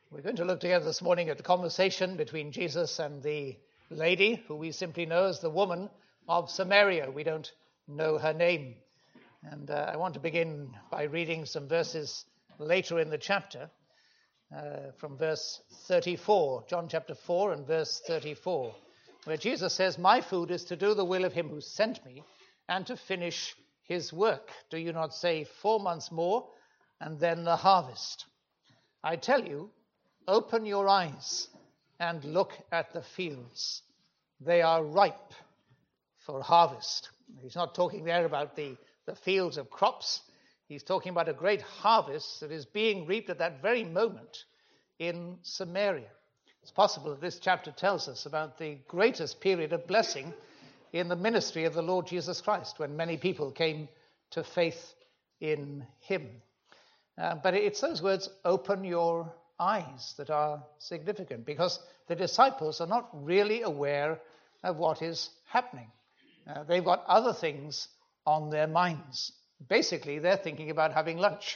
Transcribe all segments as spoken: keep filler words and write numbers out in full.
We're going to look together this morning at the conversation between Jesus and the lady, who we simply know as the woman of Samaria. We don't know her name. And uh, I want to begin by reading some verses later in the chapter, uh, from verse thirty-four, John chapter four and verse thirty-four, where Jesus says, "My food is to do the will of him who sent me and to finish his work. Do you not say, four months more and then the harvest? I tell you, open your eyes and look at the fields. They are ripe for harvest." He's not talking there about the, the fields of crops. He's talking about a great harvest that is being reaped at that very moment in Samaria. It's possible that this chapter tells us about the greatest period of blessing in the ministry of the Lord Jesus Christ, when many people came to faith in him. Uh, but it's those words, open your eyes, that are significant, because the disciples are not really aware of what is happening. Uh, they've got other things on their minds. Basically, they're thinking about having lunch,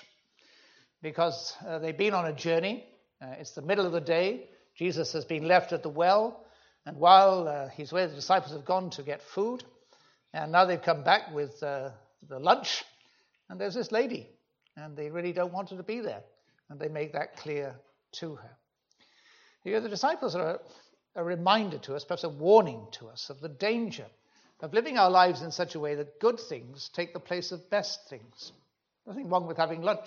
because uh, they've been on a journey. Uh, it's the middle of the day. Jesus has been left at the well, and while uh, he's where the disciples have gone to get food, and now they've come back with uh, the lunch, and there's this lady, and they really don't want her to be there, and they make that clear to her. You know, the disciples are a, a reminder to us, perhaps a warning to us, of the danger of living our lives in such a way that good things take the place of best things. Nothing wrong with having lunch,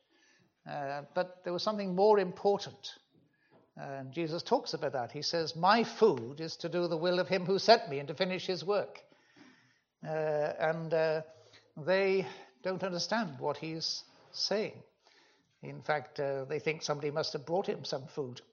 uh, but there was something more important. Uh, and Jesus talks about that. He says, "My food is to do the will of him who sent me and to finish his work." Uh, and uh, they don't understand what he's saying. In fact, uh, they think somebody must have brought him some food.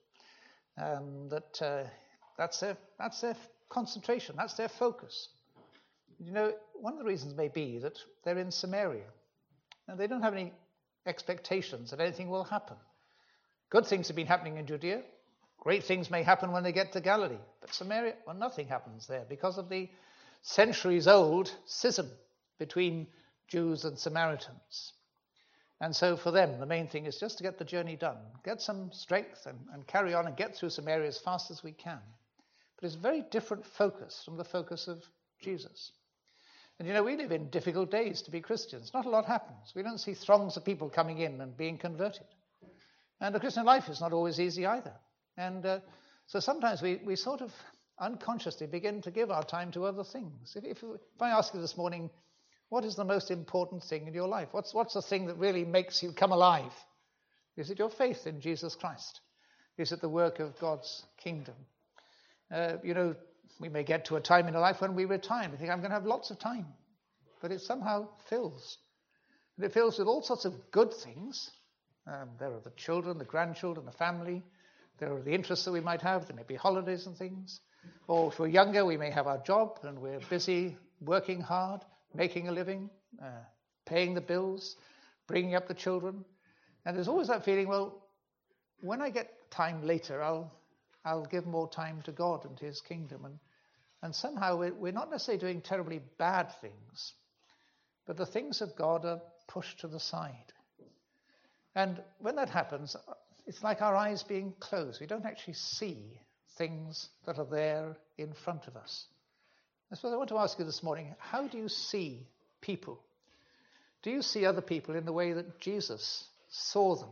Um, that uh, that's their that's their concentration, that's their focus. You know, one of the reasons may be that they're in Samaria, and they don't have any expectations that anything will happen. Good things have been happening in Judea. Great things may happen when they get to Galilee. But Samaria, well, nothing happens there because of the centuries-old schism between Jews and Samaritans. And so for them, the main thing is just to get the journey done, get some strength and, and carry on and get through Samaria as fast as we can. But it's a very different focus from the focus of Jesus. And you know, we live in difficult days to be Christians. Not a lot happens. We don't see throngs of people coming in and being converted. And the Christian life is not always easy either. And uh, so sometimes we, we sort of unconsciously begin to give our time to other things. If, if, if I ask you this morning, what is the most important thing in your life? What's, what's the thing that really makes you come alive? Is it your faith in Jesus Christ? Is it the work of God's kingdom? Uh, you know, we may get to a time in our life when we retire. We think, I'm going to have lots of time. But it somehow fills. And it fills with all sorts of good things. Um, there are the children, the grandchildren, the family. There are the interests that we might have. There may be holidays and things. Or if we're younger, we may have our job and we're busy working hard, making a living, uh, paying the bills, bringing up the children. And there's always that feeling, well, when I get time later, I'll I'll give more time to God and to his kingdom. And, and somehow we're, we're not necessarily doing terribly bad things, but the things of God are pushed to the side. And when that happens, it's like our eyes being closed. We don't actually see things that are there in front of us. That's what I want to ask you this morning. How do you see people? Do you see other people in the way that Jesus saw them?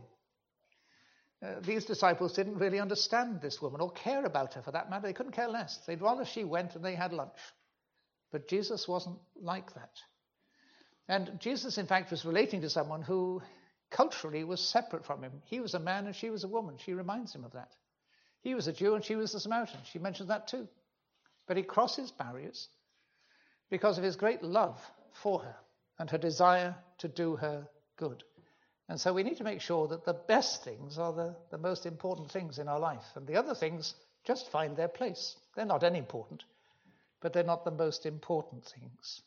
Uh, these disciples didn't really understand this woman or care about her for that matter. They couldn't care less. They'd rather she went and they had lunch. But Jesus wasn't like that. And Jesus, in fact, was relating to someone who culturally was separate from him. He was a man and she was a woman. She reminds him of that. He was a Jew and she was a Samaritan. She mentions that too. But he crosses barriers because of his great love for her and her desire to do her good. And so we need to make sure that the best things are the, the most important things in our life. And the other things just find their place. They're not unimportant, but they're not the most important things.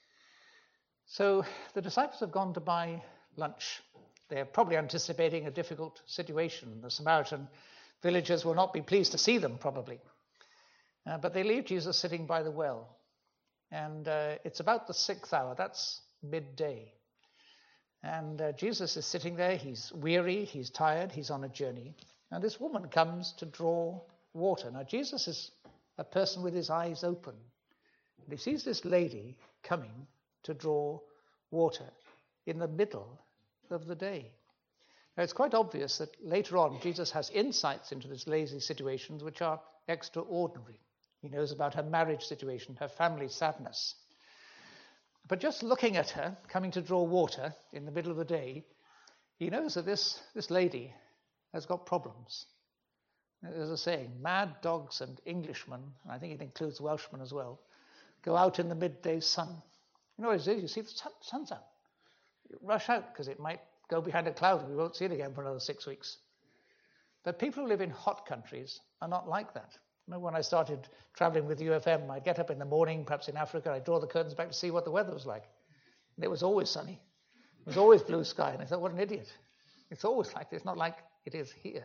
So the disciples have gone to buy lunch. They're probably anticipating a difficult situation. The Samaritan villagers will not be pleased to see them, probably. Uh, but they leave Jesus sitting by the well. And uh, it's about the sixth hour. That's midday. And uh, Jesus is sitting there. He's weary. He's tired. He's on a journey. And this woman comes to draw water. Now, Jesus is a person with his eyes open. And he sees this lady coming to draw water in the middle of the day. Now, it's quite obvious that later on, Jesus has insights into this lady's situations which are extraordinary. He knows about her marriage situation, her family sadness. But just looking at her coming to draw water in the middle of the day, he knows that this, this lady has got problems. There's a saying, mad dogs and Englishmen, I think it includes Welshmen as well, go out in the midday sun. You know what it is? You see the sun, sun's out. You rush out because it might go behind a cloud and we won't see it again for another six weeks. But people who live in hot countries are not like that. I remember when I started traveling with U F M, I'd get up in the morning, perhaps in Africa, I'd draw the curtains back to see what the weather was like. And it was always sunny. It was always blue sky. And I thought, what an idiot. It's always like this, it's not like it is here.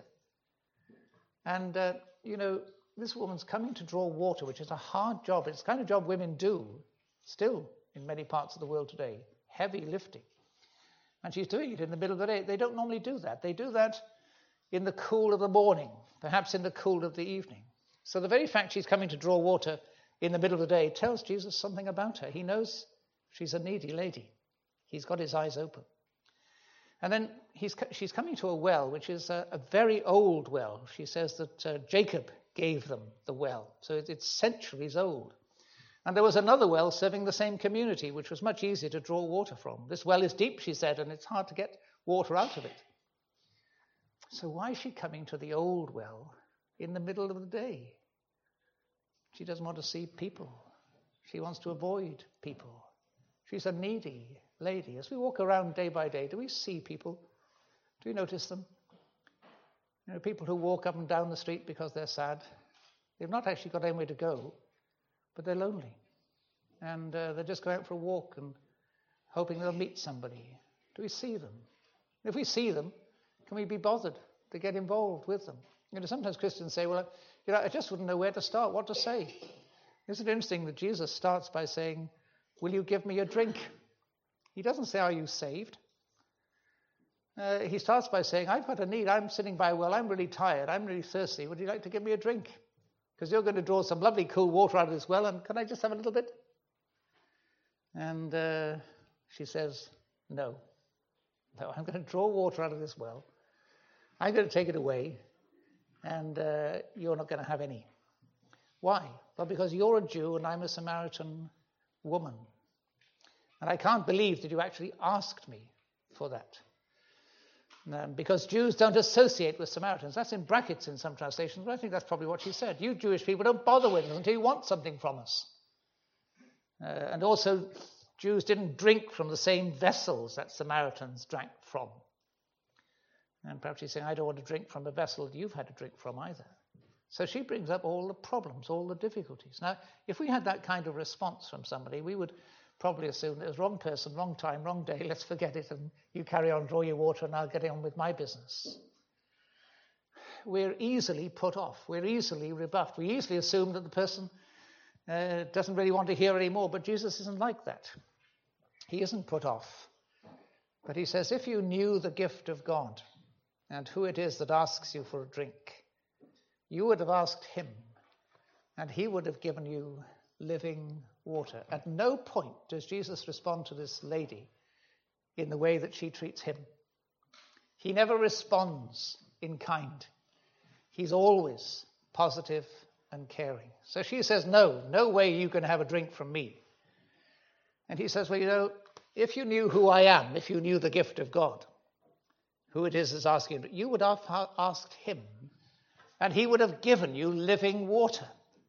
And, uh, you know, this woman's coming to draw water, which is a hard job. It's the kind of job women do still in many parts of the world today, heavy lifting. And she's doing it in the middle of the day. They don't normally do that. They do that in the cool of the morning, perhaps in the cool of the evening. So the very fact she's coming to draw water in the middle of the day tells Jesus something about her. He knows she's a needy lady. He's got his eyes open. And then he's, she's coming to a well, which is a, a very old well. She says that uh, Jacob gave them the well. So it, it's centuries old. And there was another well serving the same community, which was much easier to draw water from. This well is deep, she said, and it's hard to get water out of it. So why is she coming to the old well in the middle of the day? She doesn't want to see people. She wants to avoid people. She's a needy lady. As we walk around day by day, do we see people? Do we notice them? You know, people who walk up and down the street because they're sad. They've not actually got anywhere to go, but they're lonely. And uh, they're just going out for a walk and hoping they'll meet somebody. Do we see them? If we see them, can we be bothered to get involved with them? You know, sometimes Christians say, well, you know, I just wouldn't know where to start, what to say. Isn't it interesting that Jesus starts by saying, will you give me a drink? He doesn't say, are you saved? Uh, he starts by saying, I've got a need. I'm sitting by a well. I'm really tired. I'm really thirsty. Would you like to give me a drink? Because you're going to draw some lovely cool water out of this well, and can I just have a little bit? And uh, she says, no. No, I'm going to draw water out of this well. I'm going to take it away, and uh, you're not going to have any. Why? Well, because you're a Jew and I'm a Samaritan woman. And I can't believe that you actually asked me for that. Um, because Jews don't associate with Samaritans. That's in brackets in some translations, but I think that's probably what she said. You Jewish people don't bother with us until you want something from us. Uh, and also, Jews didn't drink from the same vessels that Samaritans drank from. And perhaps she's saying, I don't want to drink from a vessel you've had to drink from either. So she brings up all the problems, all the difficulties. Now, if we had that kind of response from somebody, we would probably assume it was wrong person, wrong time, wrong day, let's forget it, and you carry on, draw your water, and I'll get on with my business. We're easily put off. We're easily rebuffed. We easily assume that the person uh, doesn't really want to hear anymore, but Jesus isn't like that. He isn't put off. But he says, if you knew the gift of God and who it is that asks you for a drink, you would have asked him, and he would have given you living water. At no point does Jesus respond to this lady in the way that she treats him. He never responds in kind. He's always positive and caring. So she says, no, no way you can have a drink from me. And he says, well, you know, if you knew who I am, if you knew the gift of God, who it is that's asking you, you would have asked him, and he would have given you living water.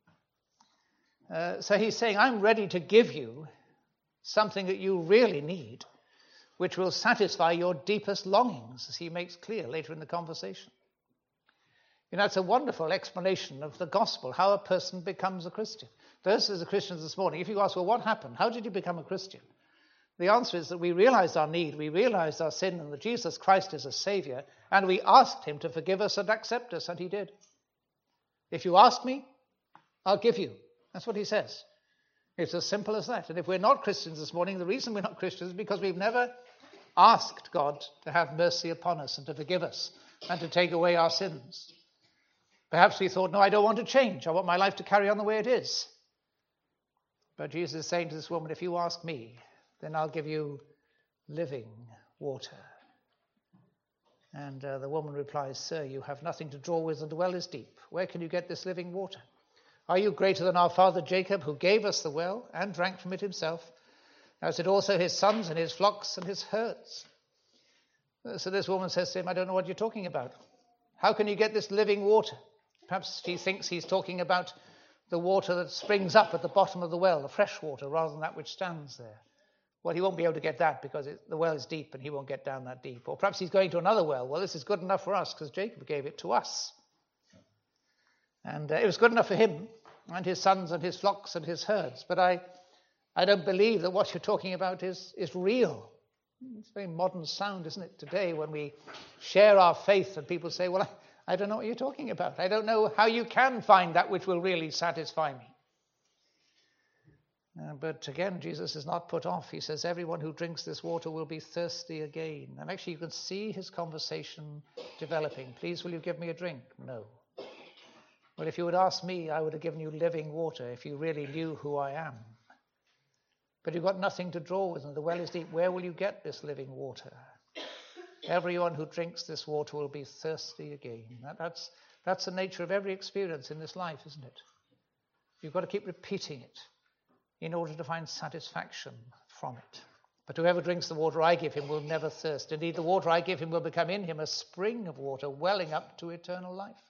Uh, so he's saying, I'm ready to give you something that you really need, which will satisfy your deepest longings, as he makes clear later in the conversation. You know, it's a wonderful explanation of the gospel, how a person becomes a Christian. Those as a Christians this morning, if you ask, well, what happened? How did you become a Christian? The answer is that we realized our need, we realized our sin, and that Jesus Christ is a Savior, and we asked him to forgive us and accept us, and he did. If you ask me, I'll give you. That's what he says. It's as simple as that. And if we're not Christians this morning, the reason we're not Christians is because we've never asked God to have mercy upon us and to forgive us and to take away our sins. Perhaps we thought, no, I don't want to change. I want my life to carry on the way it is. But Jesus is saying to this woman, if you ask me, then I'll give you living water. And uh, the woman replies, sir, you have nothing to draw with and the well is deep. Where can you get this living water? Are you greater than our father Jacob, who gave us the well and drank from it himself? As it also his sons and his flocks and his herds. So this woman says to him, I don't know what you're talking about. How can you get this living water? Perhaps she thinks he's talking about the water that springs up at the bottom of the well, the fresh water, rather than that which stands there. Well, he won't be able to get that because it, the well is deep and he won't get down that deep. Or perhaps he's going to another well. Well, this is good enough for us because Jacob gave it to us. And uh, it was good enough for him and his sons and his flocks and his herds. But I... I don't believe that what you're talking about is, is real. It's a very modern sound, isn't it, today when we share our faith and people say, well, I, I don't know what you're talking about. I don't know how you can find that which will really satisfy me. Uh, but again, Jesus is not put off. He says, everyone who drinks this water will be thirsty again. And actually, you can see his conversation developing. Please, will you give me a drink? No. Well, if you had asked me, I would have given you living water if you really knew who I am. But you've got nothing to draw with, and the well is deep. Where will you get this living water? Everyone who drinks this water will be thirsty again. That, that's, that's the nature of every experience in this life, isn't it? You've got to keep repeating it in order to find satisfaction from it. But whoever drinks the water I give him will never thirst. Indeed, the water I give him will become in him a spring of water welling up to eternal life.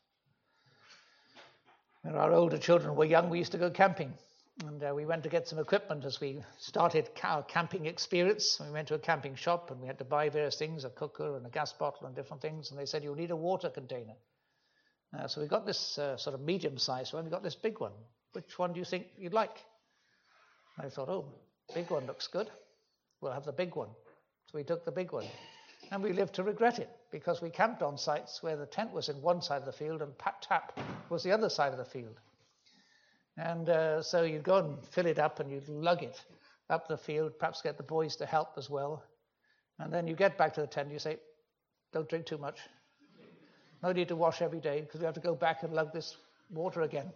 When our older children were young, we used to go camping. And uh, we went to get some equipment as we started our camping experience. We went to a camping shop and we had to buy various things, a cooker and a gas bottle and different things. And they said, you'll need a water container. Uh, so we got this uh, sort of medium-sized one. We got this big one. Which one do you think you'd like? And I thought, oh, big one looks good. We'll have the big one. So we took the big one. And we lived to regret it because we camped on sites where the tent was in one side of the field and Pat Tap was the other side of the field. And uh, so you'd go and fill it up and you'd lug it up the field, perhaps get the boys to help as well. And then you get back to the tent and you say, don't drink too much. No need to wash every day because we have to go back and lug this water again.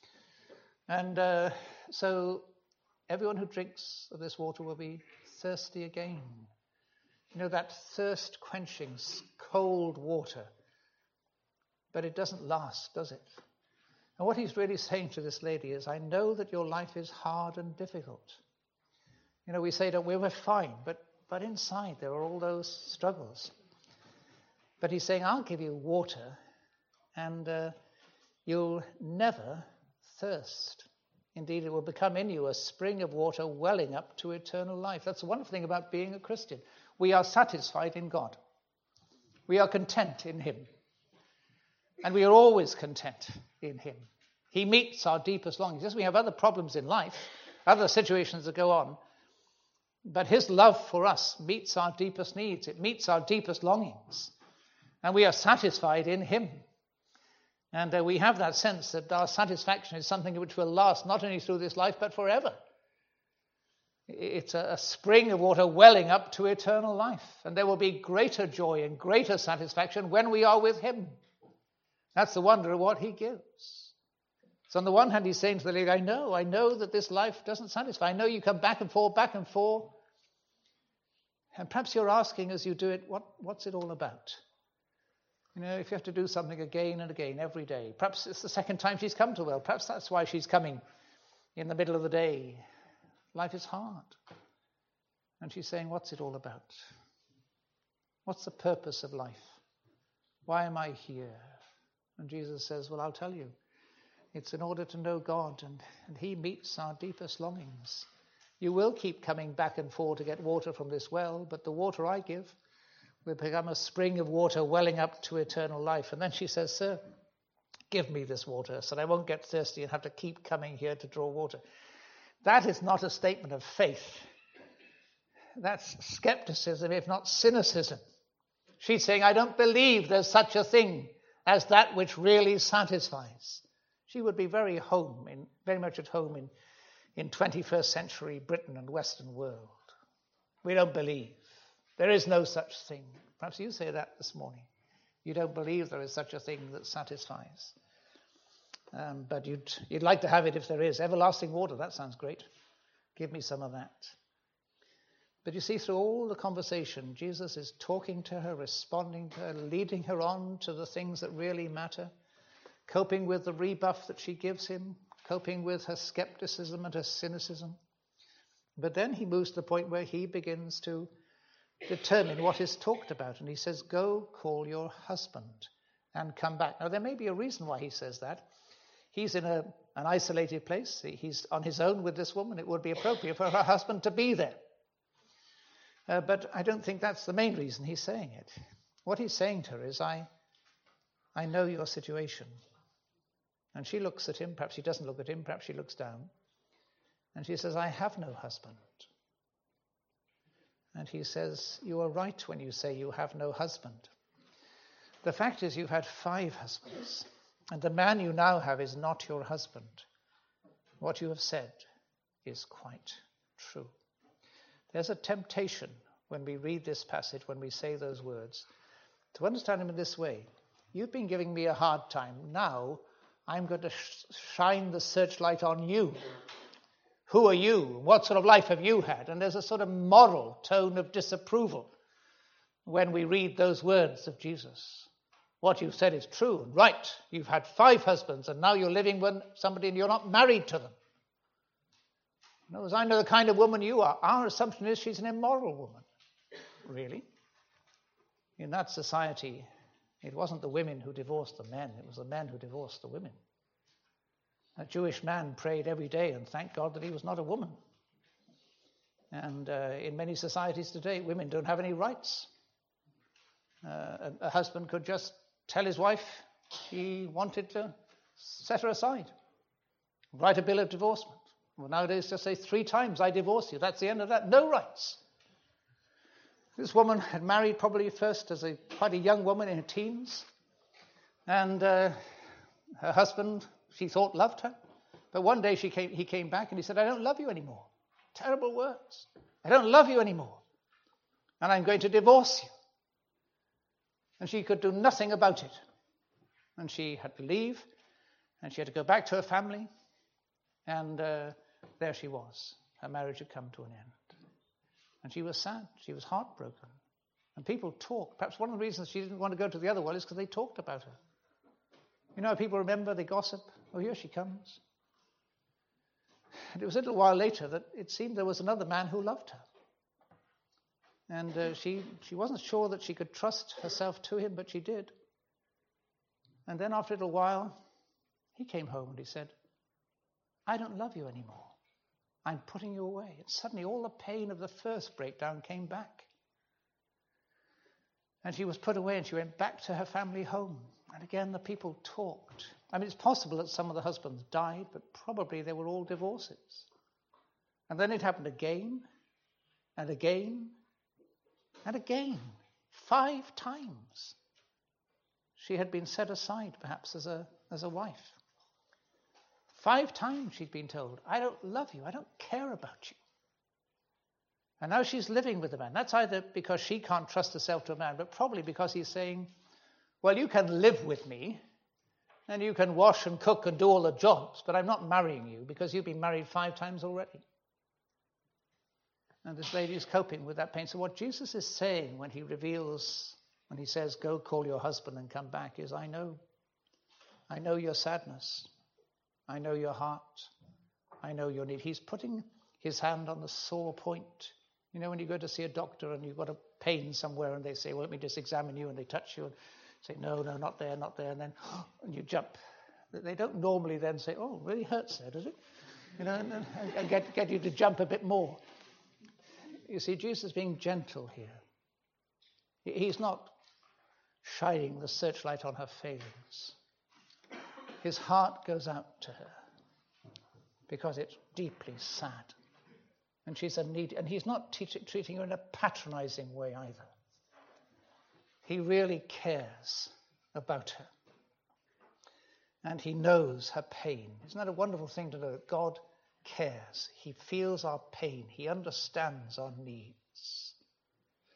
And uh, so everyone who drinks of this water will be thirsty again. You know, that thirst-quenching, cold water. But it doesn't last, does it? And what he's really saying to this lady is, I know that your life is hard and difficult. You know, we say that we were fine, but, but inside there are all those struggles. But he's saying, I'll give you water, and uh, you'll never thirst. Indeed, it will become in you a spring of water welling up to eternal life. That's the wonderful thing about being a Christian. We are satisfied in God. We are content in him. And we are always content in him. He meets our deepest longings. Yes, we have other problems in life, other situations that go on. But his love for us meets our deepest needs. It meets our deepest longings. And we are satisfied in him. And uh, we have that sense that our satisfaction is something which will last not only through this life, but forever. It's a, a spring of water welling up to eternal life. And there will be greater joy and greater satisfaction when we are with him. That's the wonder of what he gives. So on the one hand, he's saying to the lady, I know, I know that this life doesn't satisfy. I know you come back and forth, back and forth. And perhaps you're asking as you do it, what, what's it all about? You know, if you have to do something again and again every day, perhaps it's the second time she's come to well. Perhaps that's why she's coming in the middle of the day. Life is hard. And she's saying, what's it all about? What's the purpose of life? Why am I here? And Jesus says, well, I'll tell you. It's in order to know God, and, and he meets our deepest longings. You will keep coming back and forth to get water from this well, but the water I give will become a spring of water welling up to eternal life. And then she says, sir, give me this water so that I won't get thirsty and have to keep coming here to draw water. That is not a statement of faith. That's skepticism, if not cynicism. She's saying, I don't believe there's such a thing as that which really satisfies. She would be very home, in, very much at home in, in twenty-first century Britain and Western world. We don't believe. There is no such thing. Perhaps you say that this morning. You don't believe there is such a thing that satisfies. Um, but you'd, you'd like to have it if there is. Everlasting water, that sounds great. Give me some of that. But you see, through all the conversation, Jesus is talking to her, responding to her, leading her on to the things that really matter, coping with the rebuff that she gives him, coping with her skepticism and her cynicism. But then he moves to the point where he begins to determine what is talked about. And he says, go call your husband and come back. Now, there may be a reason why he says that. He's in a, an isolated place. He's on his own with this woman. It would be appropriate for her husband to be there. Uh, but I don't think that's the main reason he's saying it. What he's saying to her is, I, I know your situation. And she looks at him. Perhaps she doesn't look at him. Perhaps she looks down. And she says, I have no husband. And he says, you are right when you say you have no husband. The fact is you've had five husbands. And the man you now have is not your husband. What you have said is quite true. There's a temptation when we read this passage, when we say those words, to understand him in this way. You've been giving me a hard time. Now I'm going to sh- shine the searchlight on you. Who are you? What sort of life have you had? And there's a sort of moral tone of disapproval when we read those words of Jesus. What you've said is true and right. You've had five husbands and now you're living with somebody and you're not married to them. No, as I know the kind of woman you are, our assumption is she's an immoral woman. Really? In that society, it wasn't the women who divorced the men, it was the men who divorced the women. A Jewish man prayed every day and thanked God that he was not a woman. And uh, in many societies today, women don't have any rights. Uh, a, a husband could just tell his wife he wanted to set her aside, write a bill of divorcement. Well, nowadays, just say three times, I divorce you. That's the end of that. No rights. This woman had married probably first as a quite a young woman in her teens. And uh, her husband, she thought, loved her. But one day she came, he came back and he said, I don't love you anymore. Terrible words. I don't love you anymore. And I'm going to divorce you. And she could do nothing about it. And she had to leave. And she had to go back to her family. And uh, there she was. Her marriage had come to an end. And she was sad. She was heartbroken. And people talked. Perhaps one of the reasons she didn't want to go to the other world is because they talked about her. You know, people remember, they gossip. Oh, here she comes. And it was a little while later that it seemed there was another man who loved her. And uh, she, she wasn't sure that she could trust herself to him, but she did. And then after a little while, he came home and he said, I don't love you anymore. I'm putting you away. And suddenly all the pain of the first breakdown came back. And she was put away and she went back to her family home. And again, the people talked. I mean, it's possible that some of the husbands died, but probably they were all divorces. And then it happened again and again and again. Five times. She had been set aside, perhaps, as a, as a wife. Five times she'd been told, I don't love you, I don't care about you. And now she's living with a man. That's either because she can't trust herself to a man, but probably because he's saying, well, you can live with me, and you can wash and cook and do all the jobs, but I'm not marrying you because you've been married five times already. And this lady is coping with that pain. So what Jesus is saying when he reveals, when he says, go call your husband and come back, is I know. I know your sadness. I know your heart. I know your need. He's putting his hand on the sore point. You know, when you go to see a doctor and you've got a pain somewhere and they say, well, let me just examine you, and they touch you and say, no, no, not there, not there, and then oh, and you jump. They don't normally then say, oh, it really hurts there, does it? You know, and, and get, get you to jump a bit more. You see, Jesus is being gentle here. He's not shining the searchlight on her failings. His heart goes out to her because it's deeply sad. And she's a needy, and he's not te- treating her in a patronizing way either. He really cares about her. And he knows her pain. Isn't that a wonderful thing to know, that God cares? He feels our pain. He understands our needs.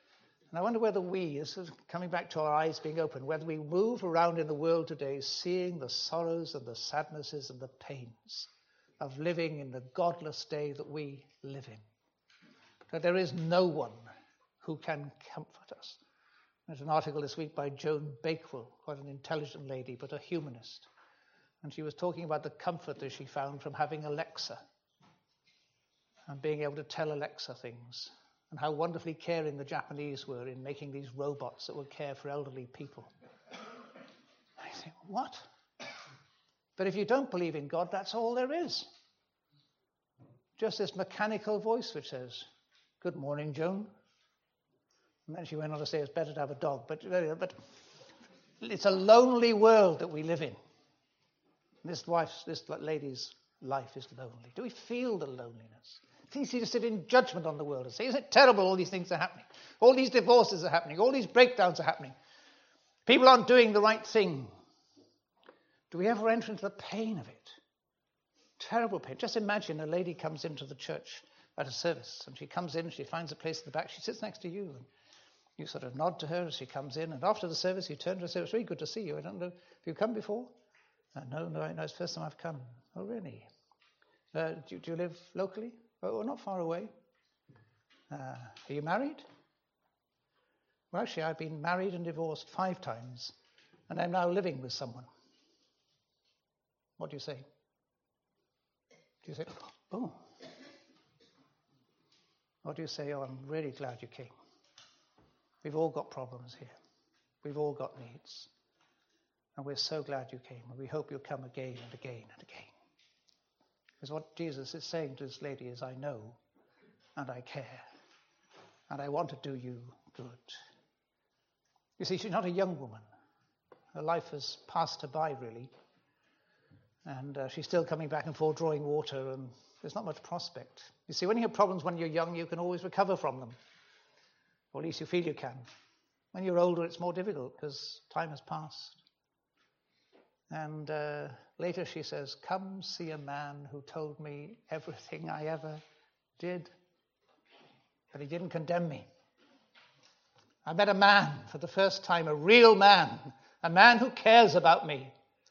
And I wonder whether we, this is coming back to our eyes being open, whether we move around in the world today seeing the sorrows and the sadnesses and the pains of living in the godless day that we live in. That there is no one who can comfort us. There's an article this week by Joan Bakewell, quite an intelligent lady, but a humanist. And she was talking about the comfort that she found from having Alexa and being able to tell Alexa things, and how wonderfully caring the Japanese were in making these robots that would care for elderly people. I think, what? But if you don't believe in God, that's all there is. Just this mechanical voice which says, "Good morning, Joan." And then she went on to say it's better to have a dog. But, but it's a lonely world that we live in. This wife's, this lady's life is lonely. Do we feel the loneliness? It's easy to sit in judgment on the world and say, isn't it terrible all these things are happening? All these divorces are happening. All these breakdowns are happening. People aren't doing the right thing. Do we ever enter into the pain of it? Terrible pain. Just imagine a lady comes into the church at a service, and she comes in, she finds a place in the back, she sits next to you, and you sort of nod to her as she comes in, and after the service you turn to her and say, "It's really good to see you. I don't know, have you come before?" Uh, no, no, no, it's the first time I've come. "Oh, really? Uh, do, do you live locally?" "Oh, not far away." Uh, "are you married?" "Well, actually, I've been married and divorced five times, and I'm now living with someone." What do you say? Do you say, "Oh"? Or do you say, "Oh, I'm really glad you came. We've all got problems here. We've all got needs. And we're so glad you came, and we hope you'll come again and again and again." Because what Jesus is saying to this lady is, I know, and I care, and I want to do you good. You see, she's not a young woman. Her life has passed her by, really. And uh, she's still coming back and forth, drawing water, and there's not much prospect. You see, when you have problems when you're young, you can always recover from them. Or at least you feel you can. When you're older, it's more difficult because time has passed. And uh, later she says, "Come see a man who told me everything I ever did. But he didn't condemn me. I met a man for the first time, a real man, a man who cares about me,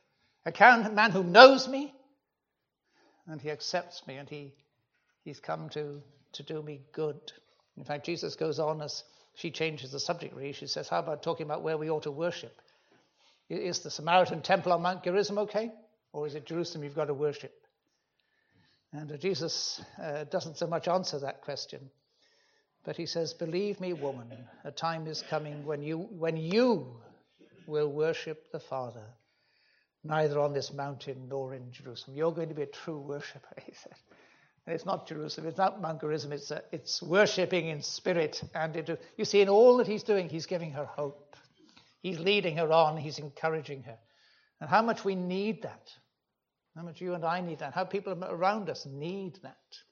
a man who knows me, and he accepts me, and he he's come to, to do me good." In fact, Jesus goes on as she changes the subject, really. She says, "How about talking about where we ought to worship? Is the Samaritan temple on Mount Gerizim okay? Or is it Jerusalem you've got to worship?" And uh, Jesus uh, doesn't so much answer that question. But he says, "Believe me, woman, a time is coming when you when you will worship the Father, neither on this mountain nor in Jerusalem." You're going to be a true worshiper, he said. And it's not Jerusalem, it's not Mount Gerizim, it's, uh, it's worshipping in spirit. And it, you see, in all that he's doing, he's giving her hope. He's leading her on. He's encouraging her. And how much we need that. How much you and I need that. How people around us need that.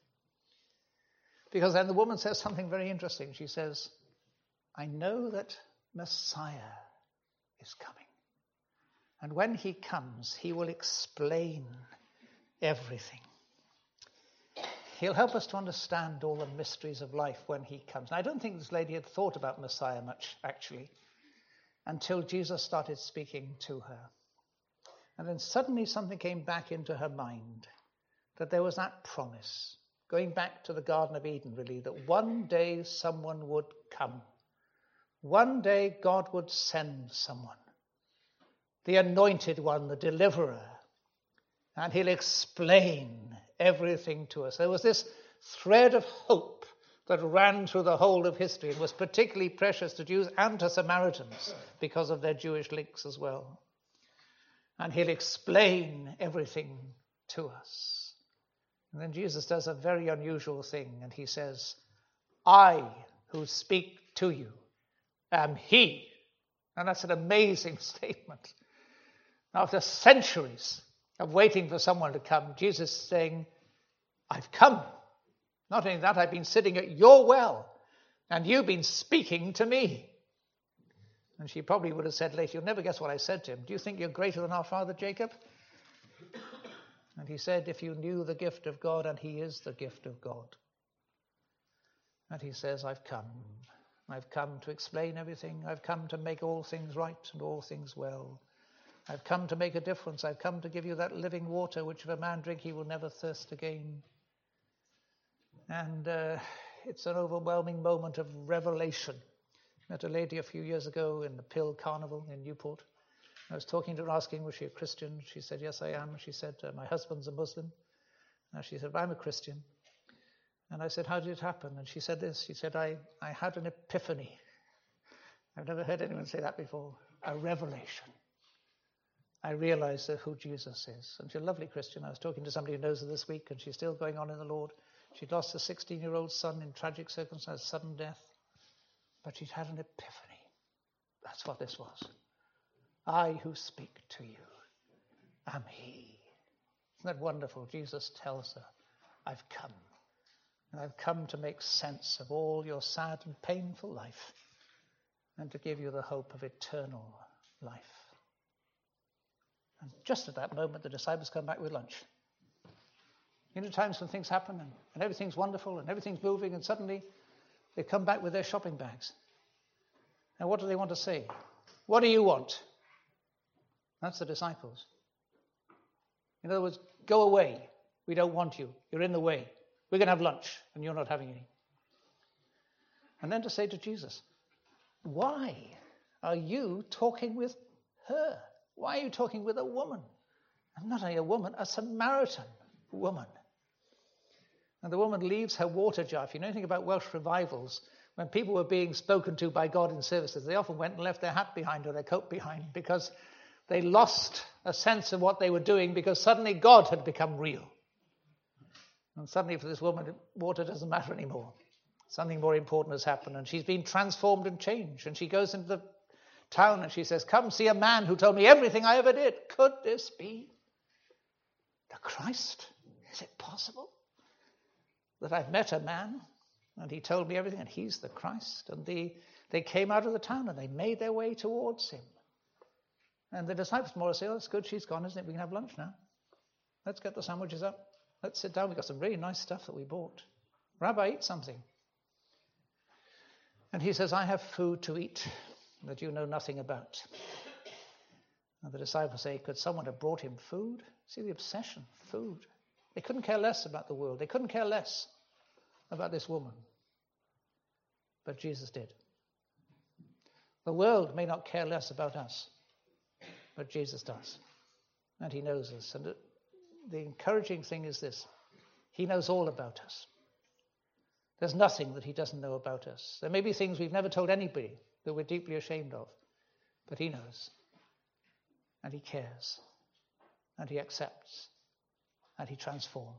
Because then the woman says something very interesting. She says, "I know that Messiah is coming. And when he comes, he will explain everything. He'll help us to understand all the mysteries of life when he comes." And I don't think this lady had thought about Messiah much, actually, until Jesus started speaking to her. And then suddenly something came back into her mind, that there was that promise, going back to the Garden of Eden, really, that one day someone would come. One day God would send someone, the anointed one, the deliverer, and he'll explain everything to us. There was this thread of hope that ran through the whole of history and was particularly precious to Jews and to Samaritans because of their Jewish links as well. And he'll explain everything to us. And then Jesus does a very unusual thing, and he says, "I who speak to you am he." And that's an amazing statement. After centuries of waiting for someone to come, Jesus is saying, "I've come. Not only that, I've been sitting at your well, and you've been speaking to me." And she probably would have said later, "You'll never guess what I said to him. Do you think you're greater than our father Jacob?" And he said, "If you knew the gift of God," and he is the gift of God. And he says, "I've come I've come to explain everything. I've come to make all things right and all things well. I've come to make a difference. I've come to give you that living water, which if a man drink, he will never thirst again. And uh, it's an overwhelming moment of revelation. I met a lady a few years ago in the Pill Carnival in Newport. I was talking to her, asking, was she a Christian? She said, yes, I am. She said, uh, my husband's a Muslim. And she said, I'm a Christian. And I said, how did it happen? And she said this. She said, I, I had an epiphany. I've never heard anyone say that before. A revelation. I realized who Jesus is. And she's a lovely Christian. I was talking to somebody who knows her this week, and she's still going on in the Lord. She'd lost a sixteen-year-old son in tragic circumstances, sudden death. But she'd had an epiphany. That's what this was. I who speak to you am he. Isn't that wonderful? Jesus tells her, I've come. And I've come to make sense of all your sad and painful life and to give you the hope of eternal life. And just at that moment, the disciples come back with lunch. You know, times when things happen and, and everything's wonderful and everything's moving, and suddenly they come back with their shopping bags. And what do they want to say? What do you want? That's the disciples. In other words, go away. We don't want you. You're in the way. We're going to have lunch, and you're not having any. And then to say to Jesus, why are you talking with her? Why are you talking with a woman? And not only a woman, a Samaritan woman. And the woman leaves her water jar. If you know anything about Welsh revivals, when people were being spoken to by God in services, they often went and left their hat behind or their coat behind because they lost a sense of what they were doing because suddenly God had become real. And suddenly for this woman, water doesn't matter anymore. Something more important has happened, and she's been transformed and changed. And she goes into the town and she says, come see a man who told me everything I ever did. Could this be the Christ? Is it possible that I've met a man and he told me everything and he's the Christ? And the, they came out of the town and they made their way towards him. And the disciples more say, oh, that's good, she's gone, isn't it? We can have lunch now. Let's get the sandwiches up. Let's sit down. We've got some really nice stuff that we bought. Rabbi, eat something. And he says, I have food to eat that you know nothing about. And the disciples say, could someone have brought him food? See the obsession, food. They couldn't care less about the world. They couldn't care less about this woman. But Jesus did. The world may not care less about us, but Jesus does. And he knows us. And the encouraging thing is this. He knows all about us. There's nothing that he doesn't know about us. There may be things we've never told anybody that we're deeply ashamed of. But he knows. And he cares. And he accepts. And he transforms.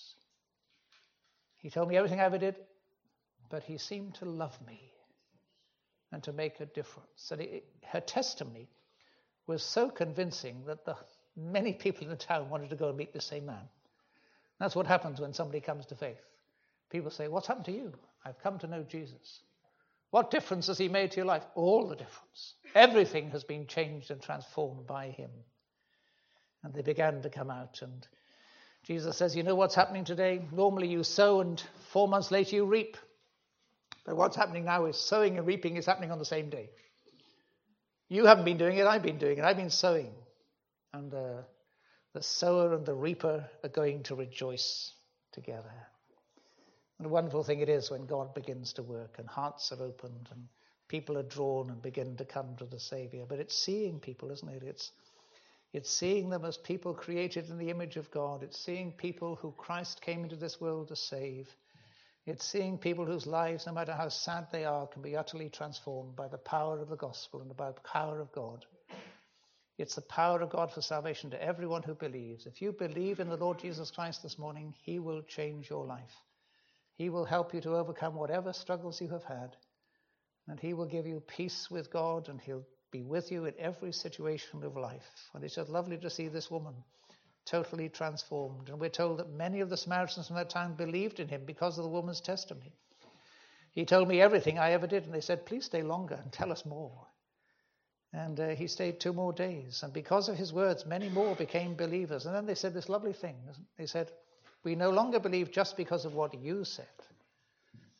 He told me everything I ever did, but he seemed to love me and to make a difference. And it, her testimony was so convincing that the many people in the town wanted to go and meet the same man. That's what happens when somebody comes to faith. People say, what's happened to you? I've come to know Jesus. What difference has he made to your life? All the difference. Everything has been changed and transformed by him. And they began to come out. And Jesus says, you know what's happening today? Normally you sow and four months later you reap. But what's happening now is sowing and reaping is happening on the same day. You haven't been doing it, I've been doing it. I've been sowing. And uh, the sower and the reaper are going to rejoice together. And a wonderful thing it is when God begins to work and hearts are opened and people are drawn and begin to come to the Savior. But it's seeing people, isn't it? It's, it's seeing them as people created in the image of God. It's seeing people who Christ came into this world to save. It's seeing people whose lives, no matter how sad they are, can be utterly transformed by the power of the gospel and by the power of God. It's the power of God for salvation to everyone who believes. If you believe in the Lord Jesus Christ this morning, he will change your life. He will help you to overcome whatever struggles you have had. And he will give you peace with God, and he'll be with you in every situation of life. And it's just lovely to see this woman totally transformed. And we're told that many of the Samaritans from that town believed in him because of the woman's testimony. He told me everything I ever did. And they said, please stay longer and tell us more. And uh, he stayed two more days. And because of his words, many more became believers. And then they said this lovely thing. They said, we no longer believe just because of what you said.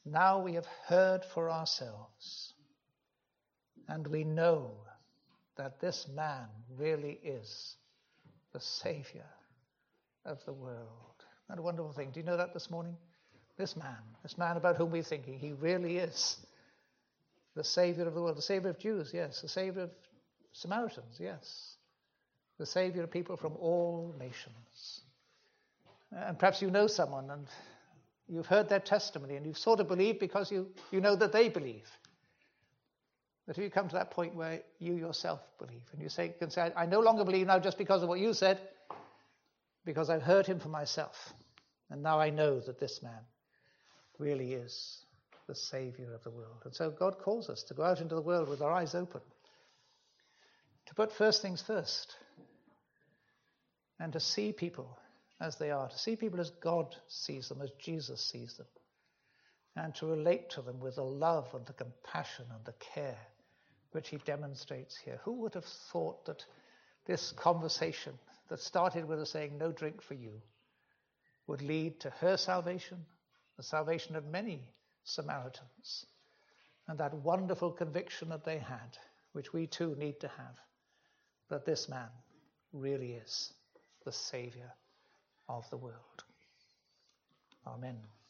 Now we have heard for ourselves, and we know that this man really is the Savior of the world. Isn't that a wonderful thing? Do you know that this morning? This man, this man about whom we're thinking, he really is the Savior of the world. The Savior of Jews, yes. The Savior of Samaritans, yes. The Savior of people from all nations. And perhaps you know someone and you've heard their testimony and you've sort of believed because you, you know that they believe. But if you come to that point where you yourself believe and you say, can say, I no longer believe now just because of what you said, because I've heard him for myself. And now I know that this man really is the Savior of the world. And so God calls us to go out into the world with our eyes open, to put first things first, and to see people as they are, to see people as God sees them, as Jesus sees them, and to relate to them with the love and the compassion and the care which he demonstrates here. Who would have thought that this conversation that started with her saying, no drink for you, would lead to her salvation, the salvation of many Samaritans, and that wonderful conviction that they had, which we too need to have, that this man really is the Savior of the world. Amen.